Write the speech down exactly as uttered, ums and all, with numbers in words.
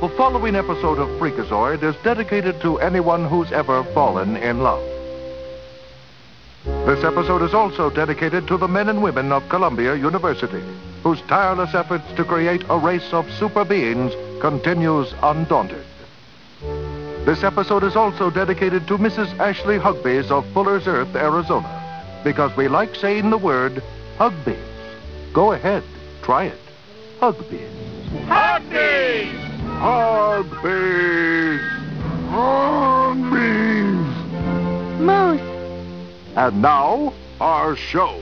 The following episode of Freakazoid is dedicated to anyone who's ever fallen in love. This episode is also dedicated to the men and women of Columbia University, whose tireless efforts to create a race of super beings continues undaunted. This episode is also dedicated to Missus Ashley Hugbees of Fuller's Earth, Arizona, because we like saying the word Hugbees. Go ahead, try it. Hugbees. Hugbees! Hugbees! Hugbees! Moose! And now, our show.